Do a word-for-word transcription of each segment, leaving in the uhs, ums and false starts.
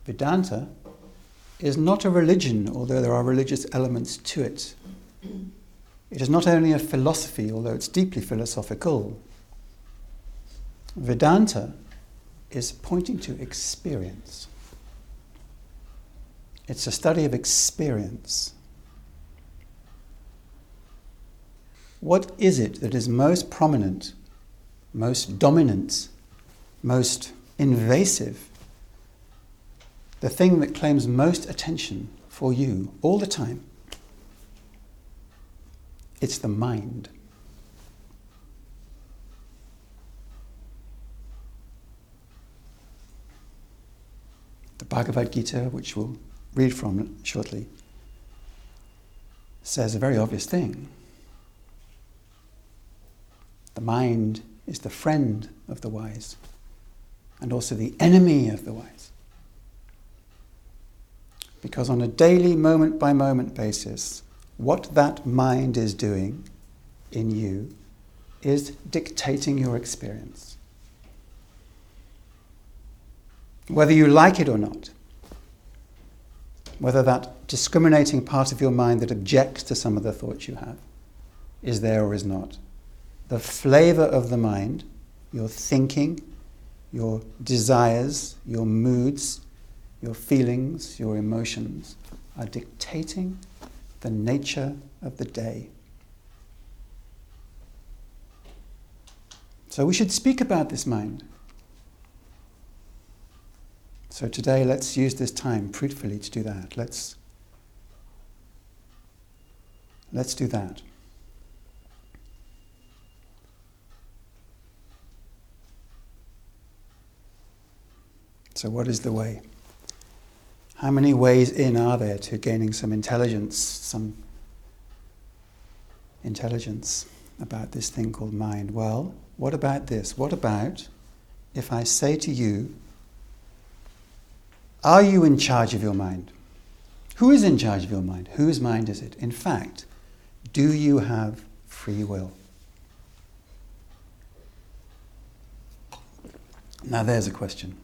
Vedanta is not a religion, although there are religious elements to it. It is not only a philosophy, although it's deeply philosophical. Vedanta is pointing to experience. It's a study of experience. What is it that is most prominent, most dominant, most invasive? The thing that claims most attention for you all the time? It's the mind. The Bhagavad Gita, which we'll read from shortly, says a very obvious thing. The mind is the friend of the wise and also the enemy of the wise. Because on a daily, moment-by-moment basis, what that mind is doing in you is dictating your experience. Whether you like it or not, whether that discriminating part of your mind that objects to some of the thoughts you have is there or is not, the flavor of the mind, your thinking, your desires, your moods, your feelings, your emotions, are dictating the nature of the day. So we should speak about this mind. So today let's use this time fruitfully to do that. Let's, let's do that. So what is the way? How many ways in are there to gaining some intelligence, some intelligence about this thing called mind? Well, what about this? What about if I say to you, are you in charge of your mind? Who is in charge of your mind? Whose mind is it? In fact, do you have free will? Now there's a question.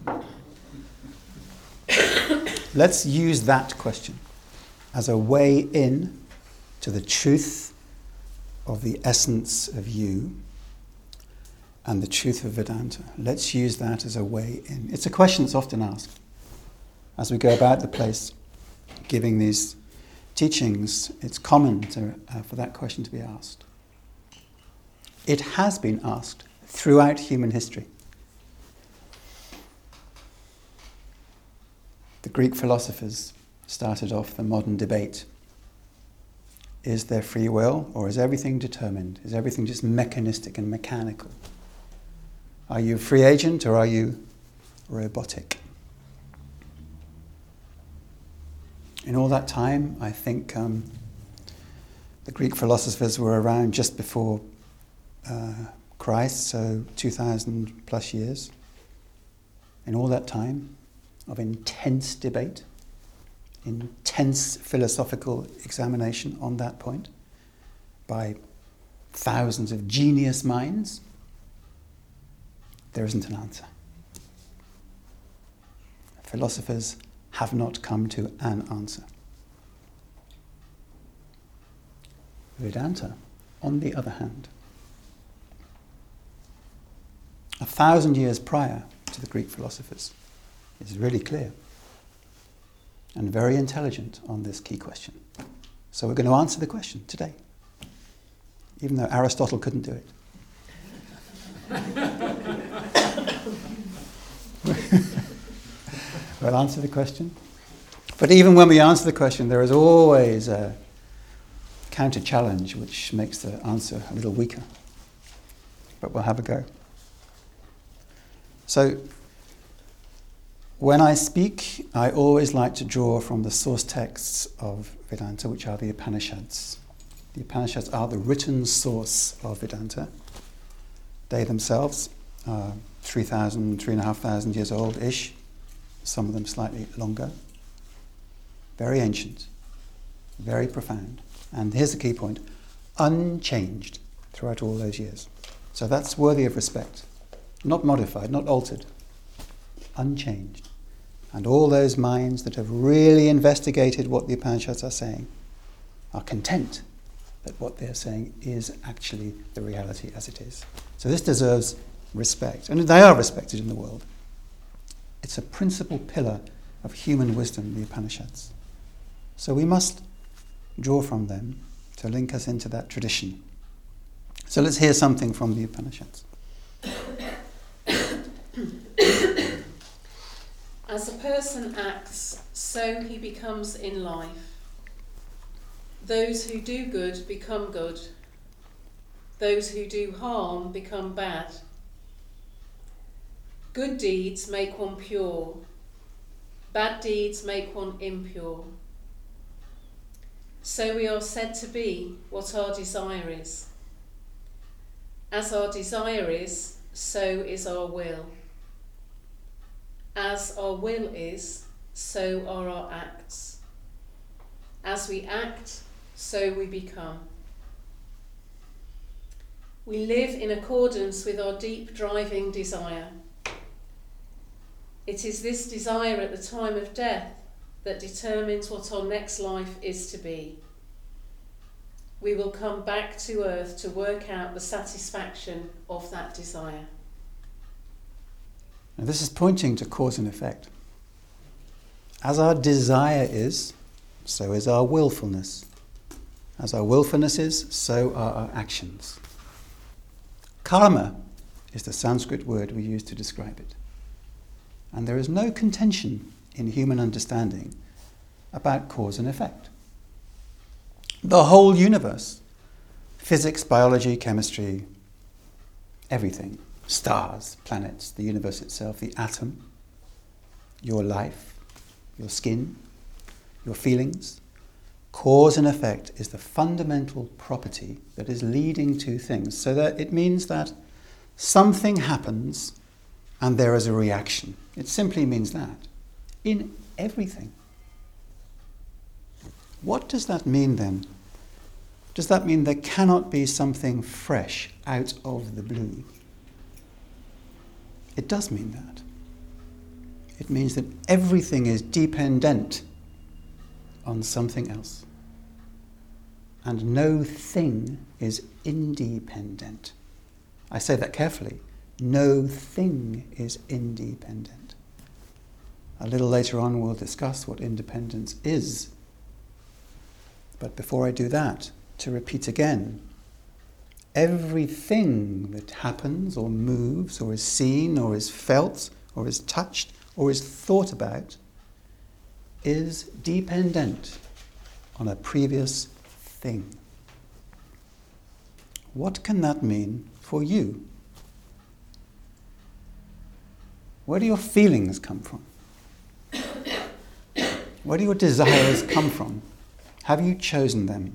Let's use that question as a way in to the truth of the essence of you and the truth of Vedanta. Let's use that as a way in. It's a question that's often asked as we go about the place giving these teachings. It's common to, uh, for that question to be asked. It has been asked throughout human history. The Greek philosophers started off the modern debate. Is there free will, or is everything determined? Is everything just mechanistic and mechanical? Are you a free agent, or are you robotic? In all that time, I think um, the Greek philosophers were around just before uh, Christ, so two thousand plus years. In all that time of intense debate, intense philosophical examination on that point by thousands of genius minds, there isn't an answer. Philosophers have not come to an answer. Vedanta, on the other hand, a thousand years prior to the Greek philosophers, is really clear and very intelligent on this key question. So we're going to answer the question today, even though Aristotle couldn't do it. We'll answer the question. But even when we answer the question, there is always a counter-challenge which makes the answer a little weaker. But we'll have a go. So, when I speak, I always like to draw from the source texts of Vedanta, which are the Upanishads. The Upanishads are the written source of Vedanta. They themselves are three thousand, three thousand five hundred years old-ish, some of them slightly longer. Very ancient, very profound. And here's the key point, unchanged throughout all those years. So that's worthy of respect. Not modified, not altered. Unchanged. And all those minds that have really investigated what the Upanishads are saying are content that what they're saying is actually the reality as it is. So this deserves respect, and they are respected in the world. It's a principal pillar of human wisdom, the Upanishads. So we must draw from them to link us into that tradition. So let's hear something from the Upanishads. As a person acts, so he becomes in life. Those who do good become good. Those who do harm become bad. Good deeds make one pure. Bad deeds make one impure. So we are said to be what our desire is. As our desire is, so is our will. As our will is, so are our acts. As we act, so we become. We live in accordance with our deep driving desire. It is this desire at the time of death that determines what our next life is to be. We will come back to earth to work out the satisfaction of that desire. Now this is pointing to cause and effect. As our desire is, so is our willfulness. As our willfulness is, so are our actions. Karma is the Sanskrit word we use to describe it. And there is no contention in human understanding about cause and effect. The whole universe, physics, biology, chemistry, everything, stars, planets, the universe itself, the atom, your life, your skin, your feelings, cause and effect is the fundamental property that is leading to things. So that it means that something happens and there is a reaction. It simply means that in everything. What does that mean then? Does that mean there cannot be something fresh out of the blue? It does mean that. It means that everything is dependent on something else. And no thing is independent. I say that carefully. No thing is independent. A little later on we'll discuss what independence is. But before I do that, to repeat again, everything that happens or moves or is seen or is felt or is touched or is thought about is dependent on a previous thing. What can that mean for you? Where do your feelings come from? Where do your desires come from? Have you chosen them?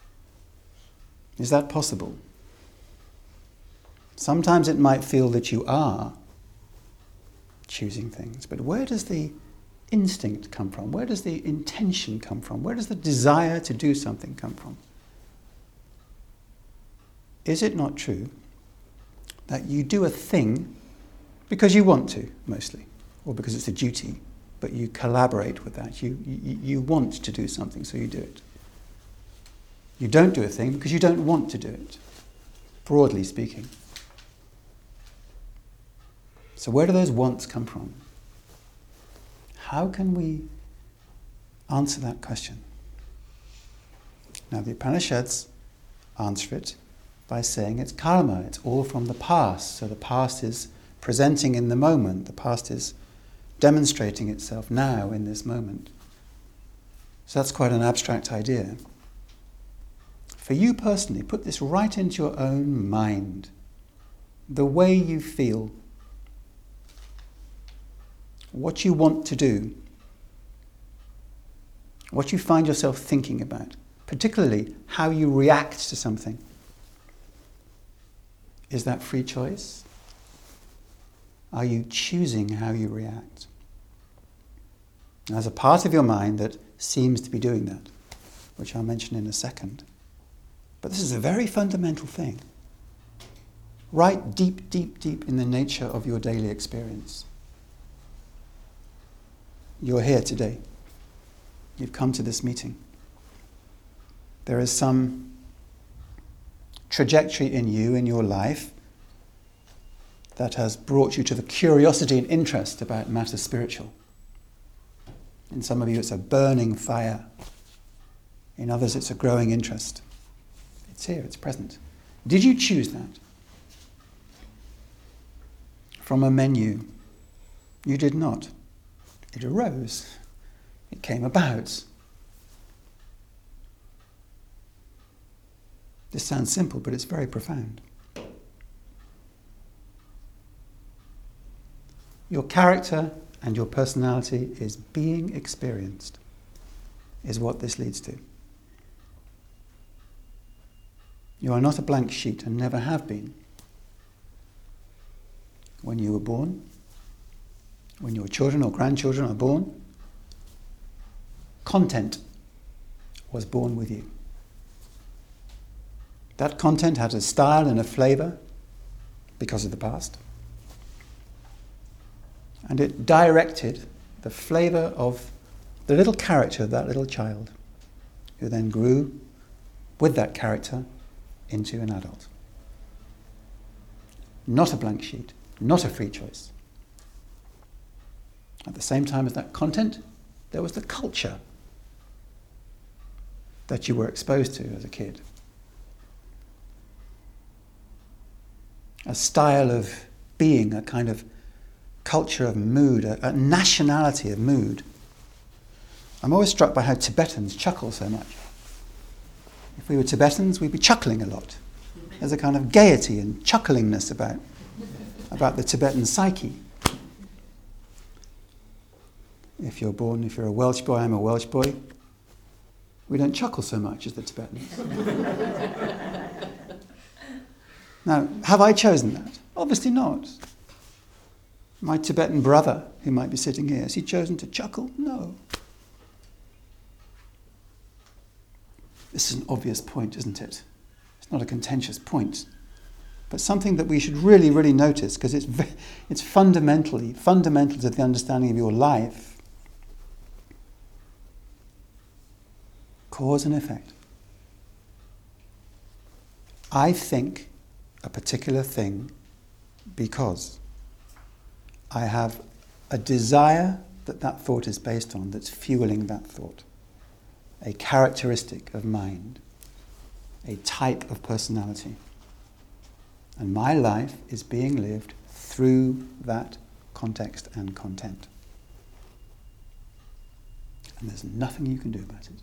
Is that possible? Sometimes it might feel that you are choosing things, but where does the instinct come from? Where does the intention come from? Where does the desire to do something come from? Is it not true that you do a thing because you want to, mostly, or because it's a duty, but you collaborate with that. You, you, you want to do something, so you do it. You don't do a thing because you don't want to do it, broadly speaking. So where do those wants come from? How can we answer that question? Now the Upanishads answer it by saying it's karma, it's all from the past. So the past is presenting in the moment, the past is demonstrating itself now in this moment. So that's quite an abstract idea. For you personally, put this right into your own mind. The way you feel, what you want to do, what you find yourself thinking about, particularly how you react to something. Is that free choice? Are you choosing how you react? There's a part of your mind that seems to be doing that, which I'll mention in a second. But this is a very fundamental thing. Right deep, deep, deep in the nature of your daily experience. you're here today. You've come to this meeting. There is some trajectory in you, in your life, that has brought you to the curiosity and interest about matters spiritual. In some of you it's a burning fire. In others it's a growing interest. It's here, it's present. Did you choose that? From a menu? You did not. It arose. It came about. This sounds simple, but it's very profound. Your character and your personality is being experienced, is what this leads to. You are not a blank sheet and never have been. When you were born, when your children or grandchildren are born, content was born with you. That content had a style and a flavour because of the past. And it directed the flavour of the little character of that little child, who then grew with that character into an adult. Not a blank sheet, not a free choice. At the same time as that content, there was the culture that you were exposed to as a kid. A style of being, a kind of culture of mood, a, a nationality of mood. I'm always struck by how Tibetans chuckle so much. If we were Tibetans, we'd be chuckling a lot. There's a kind of gaiety and chucklingness about, about the Tibetan psyche. If you're born, if you're a Welsh boy, I'm a Welsh boy, we don't chuckle so much as the Tibetans. Now, have I chosen that? Obviously not. My Tibetan brother, who might be sitting here, has he chosen to chuckle? No. This is an obvious point, isn't it? It's not a contentious point, but something that we should really, really notice, because it's ve- it's fundamentally, fundamental to the understanding of your life. Cause and effect. I think a particular thing because I have a desire that that thought is based on, that's fueling that thought. A characteristic of mind, a type of personality. And my life is being lived through that context and content. And there's nothing you can do about it.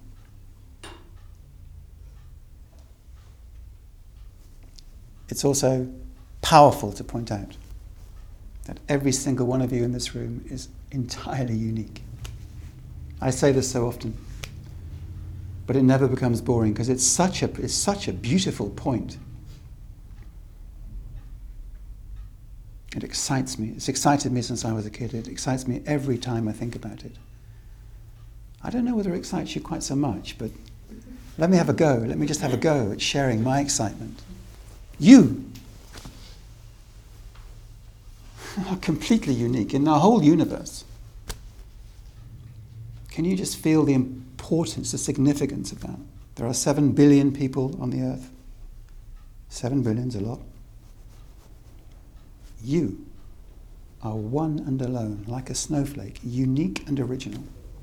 It's also powerful to point out that every single one of you in this room is entirely unique. I say this so often, but it never becomes boring because it's such a it's such a beautiful point. It excites me. It's excited me since I was a kid. It excites me every time I think about it. I don't know whether it excites you quite so much, but let me have a go. Let me just have a go at sharing my excitement. You are completely unique in our whole universe. Can you just feel the importance, the significance of that? There are seven billion people on the earth. Seven billion's a lot. You are one and alone, like a snowflake, unique and original.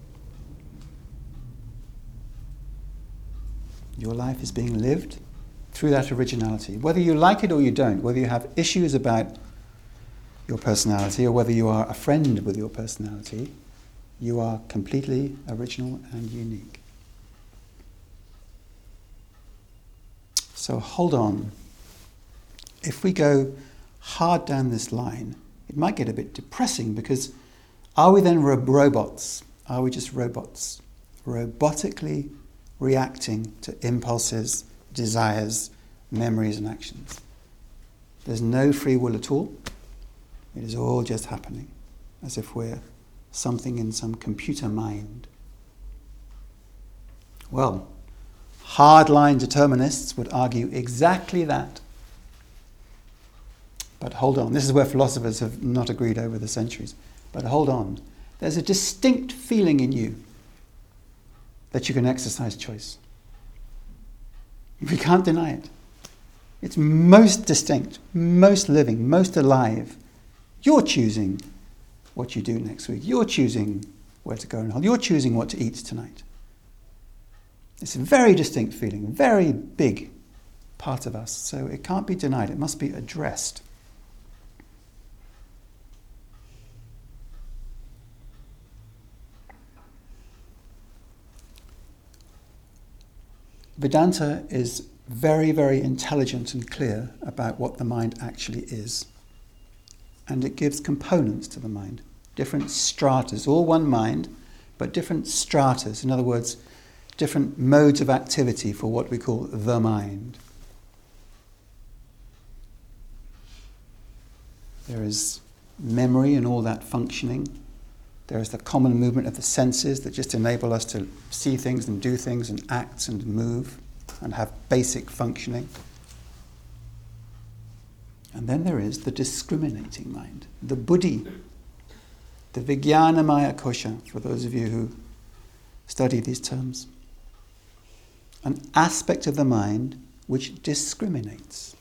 Your life is being lived through that originality. Whether you like it or you don't, whether you have issues about your personality or whether you are a friend with your personality, you are completely original and unique. So hold on. If we go hard down this line, it might get a bit depressing because are we then ro- robots? Are we just robots? Robotically reacting to impulses, desires, memories and actions. There's no free will at all. It is all just happening, as if we're something in some computer mind. Well, hardline determinists would argue exactly that. But hold on, this is where philosophers have not agreed over the centuries. But hold on, There's a distinct feeling in you that you can exercise choice. We can't deny it. It's most distinct, most living, most alive. You're choosing what you do next week. You're choosing where to go and hold. You're choosing what to eat tonight. It's a very distinct feeling, a very big part of us. So it can't be denied. It must be addressed. Vedanta is very, very intelligent and clear about what the mind actually is. And it gives components to the mind, different stratas, all one mind, but different stratas. In other words, different modes of activity for what we call the mind. There is memory and all that functioning. There is the common movement of the senses that just enable us to see things and do things and act and move and have basic functioning. And then there is the discriminating mind, the buddhi, the vijnanamaya kosha, for those of you who study these terms. An aspect of the mind which discriminates.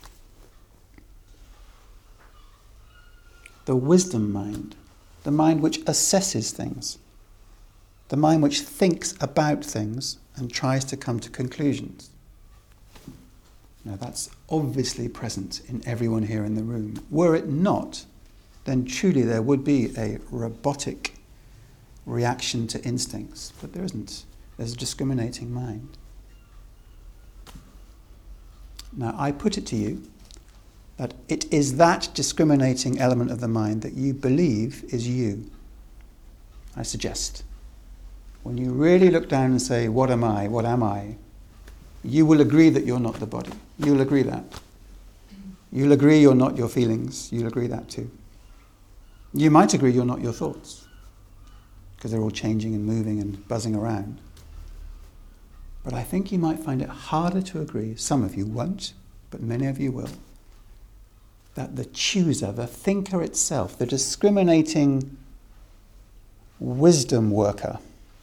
The wisdom mind, the mind which assesses things, the mind which thinks about things and tries to come to conclusions. Now that's obviously present in everyone here in the room. Were it not, then truly there would be a robotic reaction to instincts. But there isn't. There's a discriminating mind. Now I put it to you that it is that discriminating element of the mind that you believe is you. I suggest. When you really look down and say, what am I, what am I? You will agree that you're not the body. You'll agree that. You'll agree you're not your feelings. You'll agree that too. You might agree you're not your thoughts, because they're all changing and moving and buzzing around. But I think you might find it harder to agree, some of you won't, but many of you will, that the chooser, the thinker itself, the discriminating wisdom worker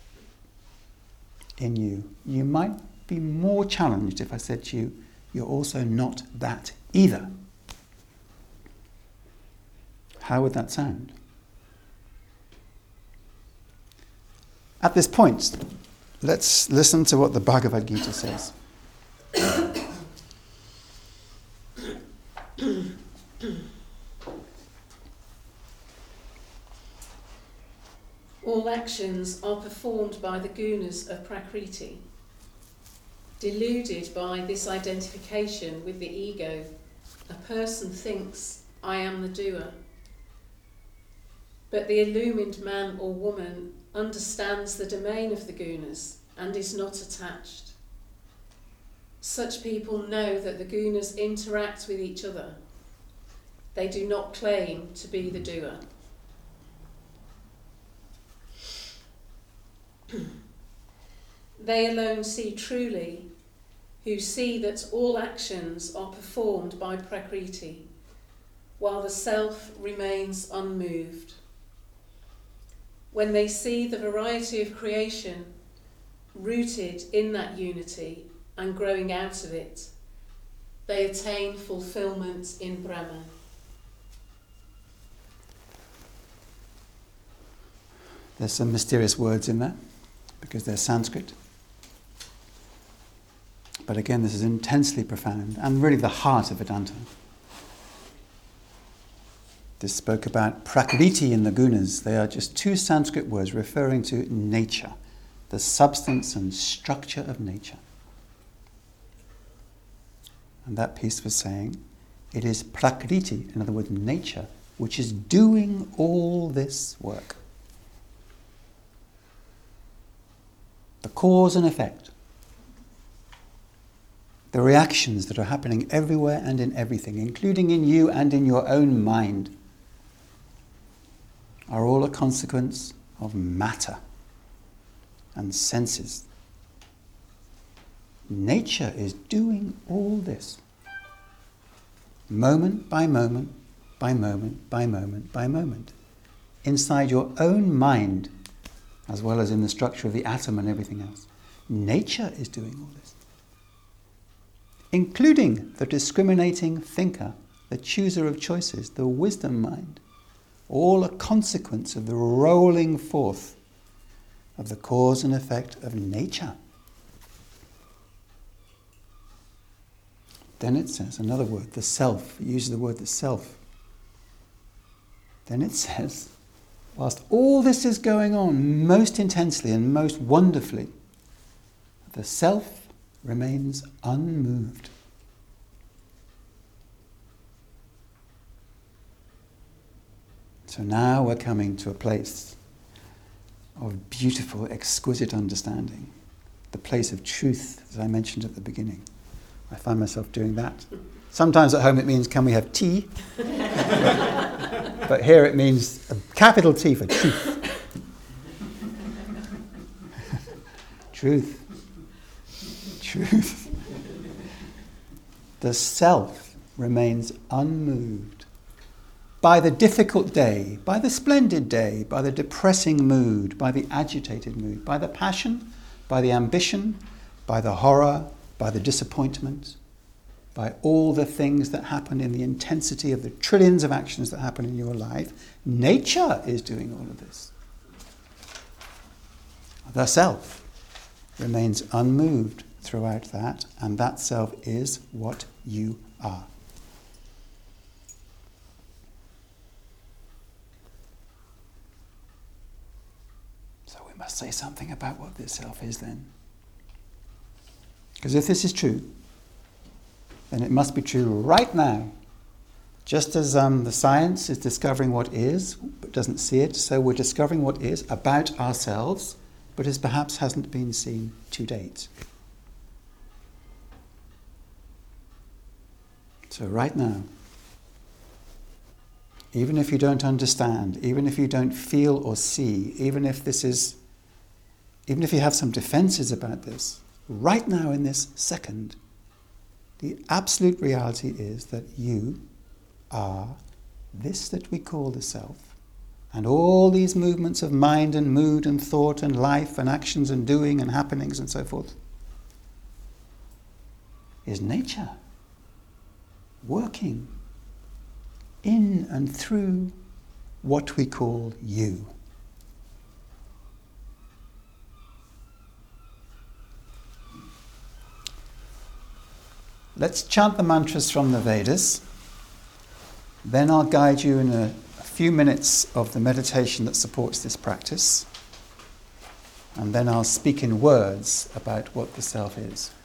in you, you might be more challenged if I said to you, you're also not that either. How would that sound? At this point, let's listen to what the Bhagavad Gita says. All actions are performed by the gunas of Prakriti. Deluded by this identification with the ego, a person thinks, I am the doer. But the illumined man or woman understands the domain of the gunas and is not attached. Such people know that the gunas interact with each other. They do not claim to be the doer. They alone see truly, who see that all actions are performed by Prakriti, while the self remains unmoved. When they see the variety of creation rooted in that unity and growing out of it, they attain fulfillment in Brahma. There's some mysterious words in there, because they're Sanskrit. But again, this is intensely profound and really the heart of Vedanta. This spoke about Prakriti and the gunas. They are just two Sanskrit words referring to nature, the substance and structure of nature. And that piece was saying, it is Prakriti, in other words, nature, which is doing all this work. The cause and effect. The reactions that are happening everywhere and in everything, including in you and in your own mind, are all a consequence of matter and senses. Nature is doing all this. Moment by moment, by moment, by moment, by moment. Inside your own mind, as well as in the structure of the atom and everything else. Nature is doing all this, including the discriminating thinker, the chooser of choices, the wisdom mind, all a consequence of the rolling forth of the cause and effect of nature. Then it says, another word, the self. It uses the word the self. Then it says, whilst all this is going on most intensely and most wonderfully, the self remains unmoved. So now we're coming to a place of beautiful, exquisite understanding, the place of truth, as I mentioned at the beginning. I find myself doing that. Sometimes at home it means, can we have tea? but, but here it means a capital T for truth. Truth. Truth. The self remains unmoved by the difficult day, by the splendid day, by the depressing mood, by the agitated mood, by the passion, by the ambition, by the horror, by the disappointment, by all the things that happen in the intensity of the trillions of actions that happen in your life. Nature is doing all of this. The self remains unmoved throughout that, and that self is what you are. So we must say something about what this self is then. Because if this is true, then it must be true right now. Just as um, the science is discovering what is, but doesn't see it, so we're discovering what is about ourselves, but as perhaps hasn't been seen to date. So right now, even if you don't understand, even if you don't feel or see, even if this is, even if you have some defenses about this, right now in this second, the absolute reality is that you are this that we call the self, and all these movements of mind and mood and thought and life and actions and doing and happenings and so forth is nature working in and through what we call you. Let's chant the mantras from the Vedas. Then I'll guide you in a, a few minutes of the meditation that supports this practice. And then I'll speak in words about what the self is.